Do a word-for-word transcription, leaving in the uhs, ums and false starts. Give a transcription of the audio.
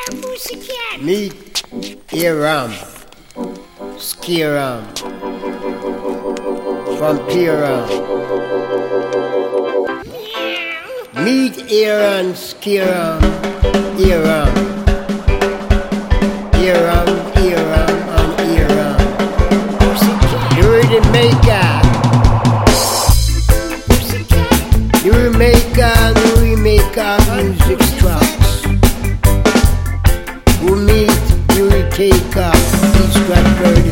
Pussycat. Meet Aram, Skiram, from Piram. Meet Aram, Skiram, Aram. Aram, Aram, and Aram. You're the maker. You maker and remaker of music tracks. Who meet, you take off each track